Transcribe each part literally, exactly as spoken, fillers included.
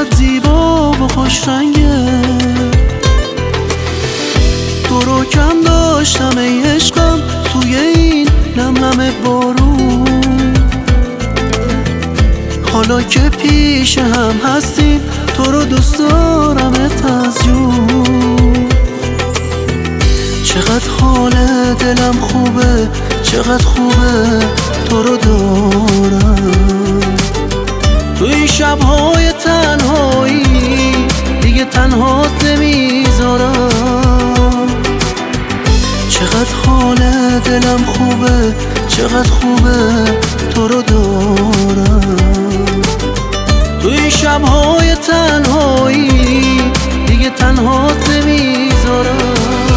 چقدر زیبا و خوش رنگه، تو رو کم داشتم ای عشقم توی این لملم بارون. حالا که پیش هم هستیم تو رو دوست دارمت از جون. چقدر حال دلم خوبه، چقدر خوبه تو رو دارم. تو این شبهای تنهایی دیگه تنهات نمیذارم. چقدر حال دلم خوبه، چقدر خوبه تو رو دارم. تو این شبهای تنهایی دیگه تنهات نمیذارم.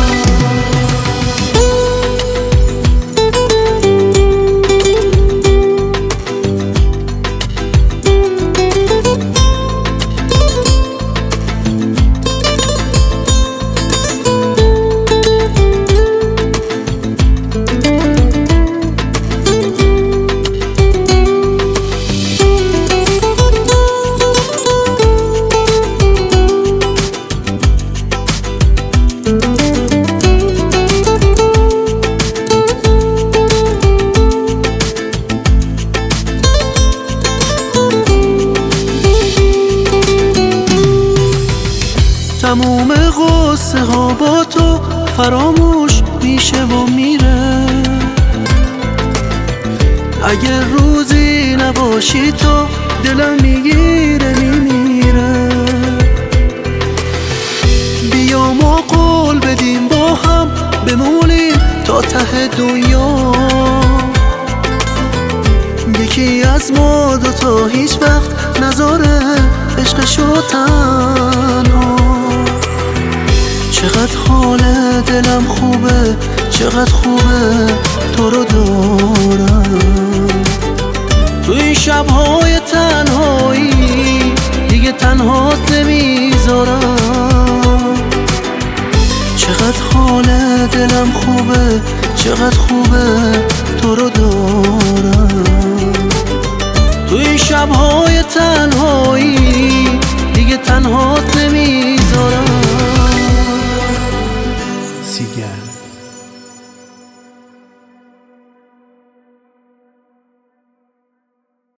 تموم غصه ها با تو فراموش میشه و میره. اگه روزی نباشی تو دلم میگیره میمیره. بیا ما قول بدیم با هم بمونیم تا ته دنیا. یکی از ما دوتا هیچ وقت نذاره عشقشو تنها. چقدر حال دلم خوبه، چقدر خوبه تو رو دارم. تو این شبهای تنهایی دیگه تنهات نمیذارم. چقدر حال دلم خوبه، چقدر خوبه تو رو دارم. تو این شبهای تنهایی